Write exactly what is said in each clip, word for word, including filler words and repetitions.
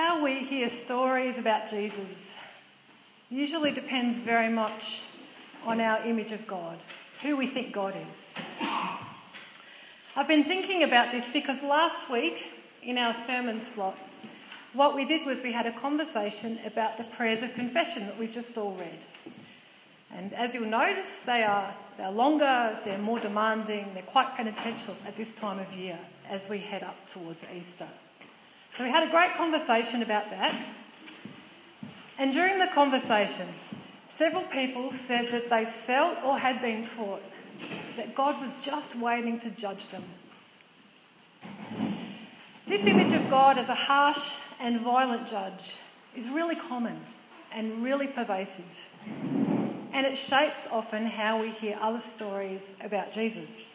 How we hear stories about Jesus usually depends very much on our image of God, who we think God is. I've been thinking about this because last week in our sermon slot, what we did was we had a conversation about the prayers of confession that we've just all read. And as you'll notice, they are they're longer, they're more demanding, they're quite penitential at this time of year as we head up towards Easter. So we had a great conversation about that. And during the conversation, several people said that they felt or had been taught that God was just waiting to judge them. This image of God as a harsh and violent judge is really common and really pervasive. And it shapes often how we hear other stories about Jesus.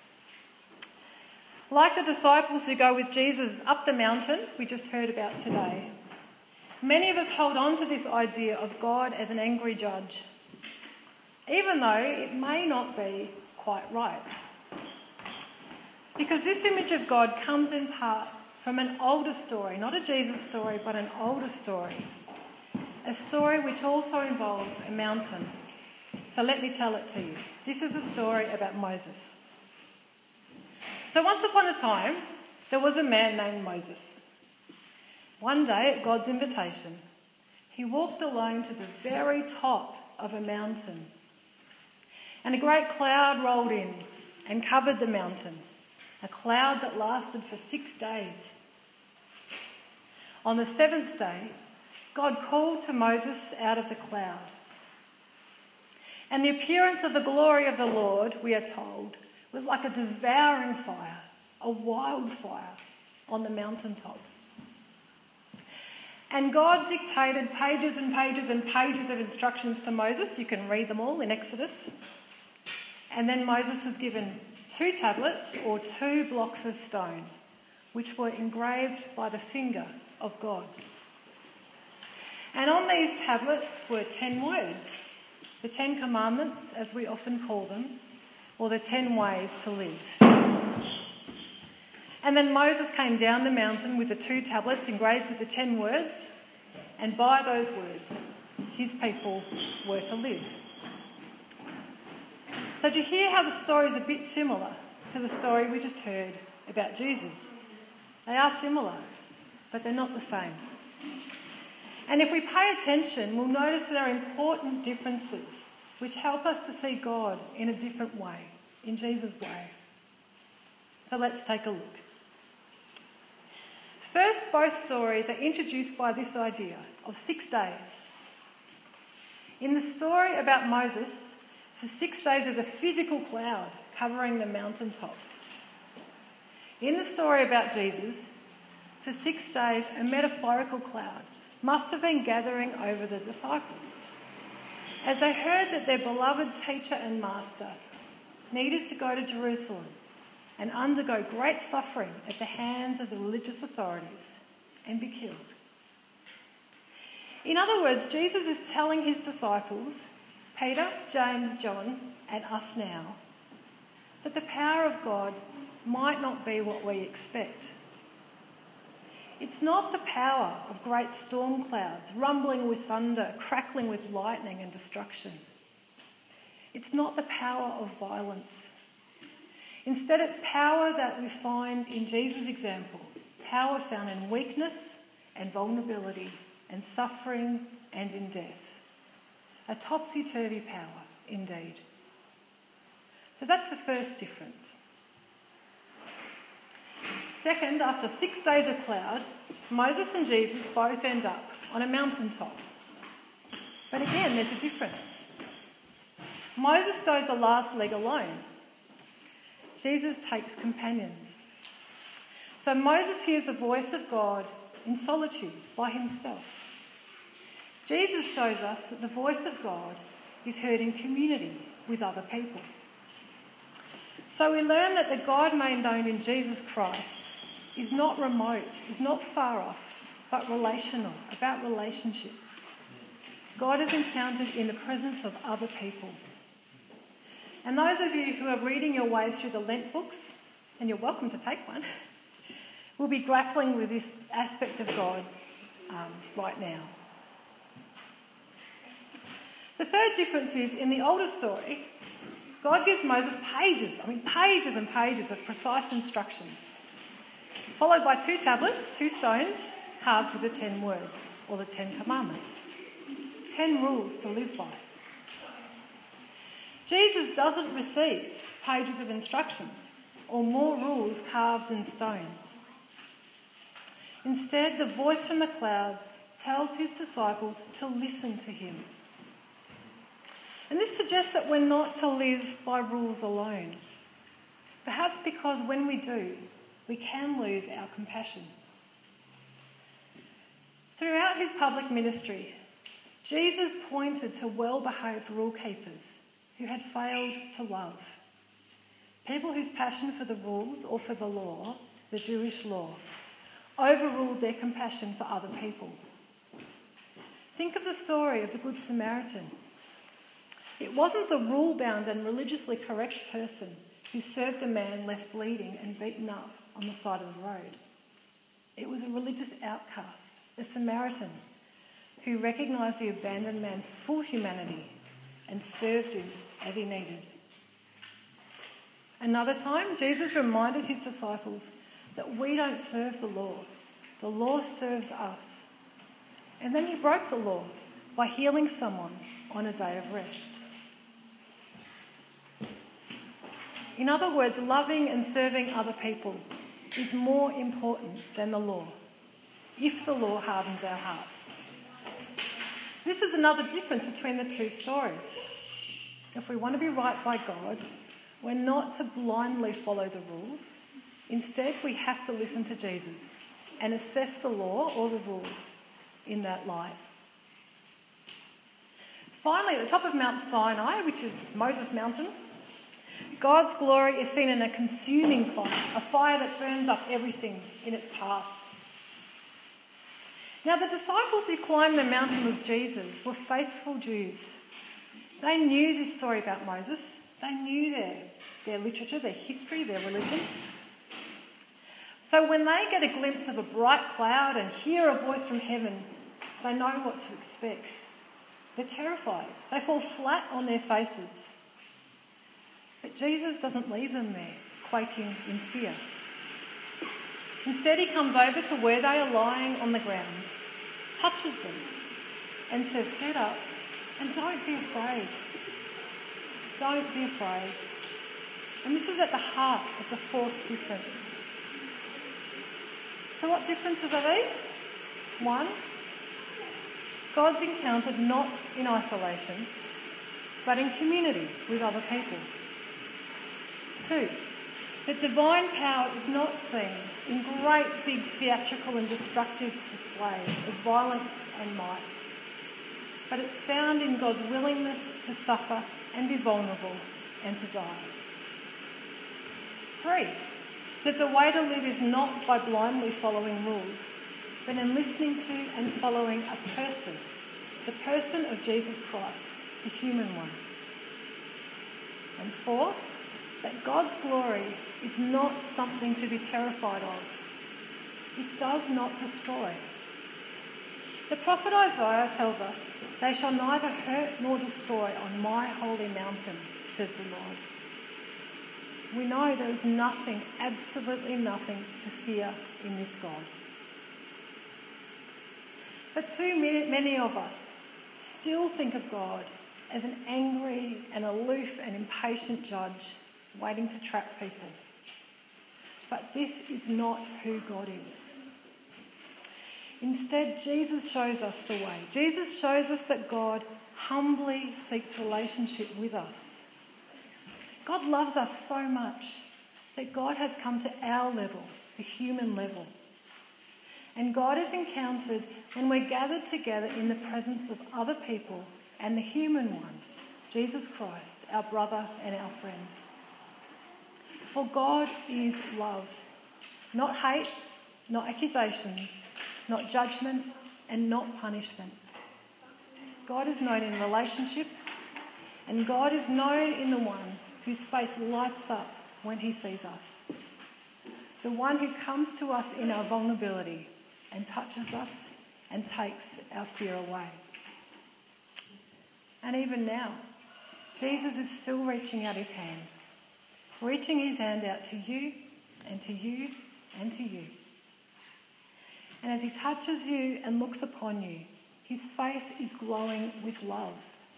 Like the disciples who go with Jesus up the mountain we just heard about today, many of us hold on to this idea of God as an angry judge, even though it may not be quite right. Because this image of God comes in part from an older story, not a Jesus story, but an older story. A story which also involves a mountain. So let me tell it to you. This is a story about Moses. So once upon a time, there was a man named Moses. One day, at God's invitation, he walked alone to the very top of a mountain. And a great cloud rolled in and covered the mountain, a cloud that lasted for six days. On the seventh day, God called to Moses out of the cloud. And the appearance of the glory of the Lord, we are told, was like a devouring fire, a wildfire on the mountaintop. And God dictated pages and pages and pages of instructions to Moses. You can read them all in Exodus. And then Moses was given two tablets or two blocks of stone, which were engraved by the finger of God. And on these tablets were ten words, the Ten Commandments, as we often call them, or the ten ways to live. And then Moses came down the mountain with the two tablets engraved with the ten words, and by those words, his people were to live. So to hear how the story is a bit similar to the story we just heard about Jesus. They are similar, but they're not the same. And if we pay attention, we'll notice there are important differences which help us to see God in a different way, in Jesus' way. So let's take a look. First, both stories are introduced by this idea of six days. In the story about Moses, for six days there's a physical cloud covering the mountaintop. In the story about Jesus, for six days a metaphorical cloud must have been gathering over the disciples, as they heard that their beloved teacher and master needed to go to Jerusalem and undergo great suffering at the hands of the religious authorities and be killed. In other words, Jesus is telling his disciples, Peter, James, John, and us now, that the power of God might not be what we expect. It's not the power of great storm clouds, rumbling with thunder, crackling with lightning and destruction. It's not the power of violence. Instead, it's power that we find in Jesus' example, power found in weakness and vulnerability and suffering and in death. A topsy-turvy power, indeed. So that's the first difference. Second, after six days of cloud, Moses and Jesus both end up on a mountaintop. But again, there's a difference. Moses goes the last leg alone. Jesus takes companions. So Moses hears the voice of God in solitude by himself. Jesus shows us that the voice of God is heard in community with other people. So we learn that the God made known in Jesus Christ is not remote, is not far off, but relational, about relationships. God is encountered in the presence of other people. And those of you who are reading your ways through the Lent books, and you're welcome to take one, will be grappling with this aspect of God um, right now. The third difference is in the older story, God gives Moses pages, I mean pages and pages of precise instructions, followed by two tablets, two stones, carved with the ten words, or the Ten Commandments. Ten rules to live by. Jesus doesn't receive pages of instructions or more rules carved in stone. Instead, the voice from the cloud tells his disciples to listen to him. And this suggests that we're not to live by rules alone. Perhaps because when we do, we can lose our compassion. Throughout his public ministry, Jesus pointed to well-behaved rule keepers who had failed to love. People whose passion for the rules or for the law, the Jewish law, overruled their compassion for other people. Think of the story of the Good Samaritan. It wasn't the rule-bound and religiously correct person who served the man left bleeding and beaten up on the side of the road. It was a religious outcast, a Samaritan, who recognised the abandoned man's full humanity and served him as he needed. Another time, Jesus reminded his disciples that we don't serve the law. The law serves us. And then he broke the law by healing someone on a day of rest. In other words, loving and serving other people is more important than the law, if the law hardens our hearts. This is another difference between the two stories. If we want to be right by God, we're not to blindly follow the rules. Instead, we have to listen to Jesus and assess the law or the rules in that light. Finally, at the top of Mount Sinai, which is Moses Mountain, God's glory is seen in a consuming fire, a fire that burns up everything in its path. Now, the disciples who climbed the mountain with Jesus were faithful Jews. They knew this story about Moses. They knew their, their literature, their history, their religion. So when they get a glimpse of a bright cloud and hear a voice from heaven, they know what to expect. They're terrified. They fall flat on their faces. But Jesus doesn't leave them there, quaking in fear. Instead, he comes over to where they are lying on the ground, touches them, and says, "Get up and don't be afraid. Don't be afraid." And this is at the heart of the fourth difference. So what differences are these? One, God's encountered not in isolation, but in community with other people. Two, that divine power is not seen in great big theatrical and destructive displays of violence and might, but it's found in God's willingness to suffer and be vulnerable and to die. Three, that the way to live is not by blindly following rules, but in listening to and following a person, the person of Jesus Christ, the human one. And four, that God's glory is not something to be terrified of. It does not destroy. The prophet Isaiah tells us, "They shall neither hurt nor destroy on my holy mountain," says the Lord. We know there is nothing, absolutely nothing to fear in this God. But too many of us still think of God as an angry and aloof and impatient judge waiting to trap people. But this is not who God is. Instead, Jesus shows us the way. Jesus shows us that God humbly seeks relationship with us. God loves us so much that God has come to our level, the human level. And God is encountered when we're gathered together in the presence of other people and the human one, Jesus Christ, our brother and our friend. For God is love, not hate, not accusations, not judgment, and not punishment. God is known in relationship, and God is known in the one whose face lights up when he sees us. The one who comes to us in our vulnerability and touches us and takes our fear away. And even now, Jesus is still reaching out his hand, reaching his hand out to you and to you and to you. And as he touches you and looks upon you, his face is glowing with love.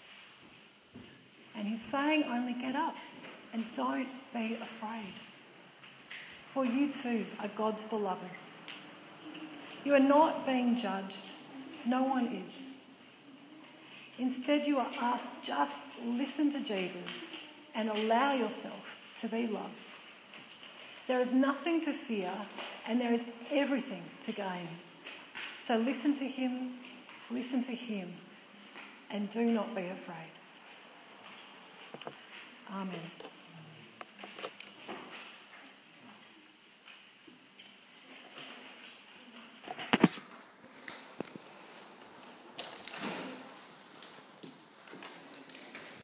And he's saying, only get up and don't be afraid. For you too are God's beloved. You are not being judged. No one is. Instead, you are asked, just listen to Jesus and allow yourself to be loved. There is nothing to fear and there is everything to gain. So listen to him, listen to him, and do not be afraid. Amen.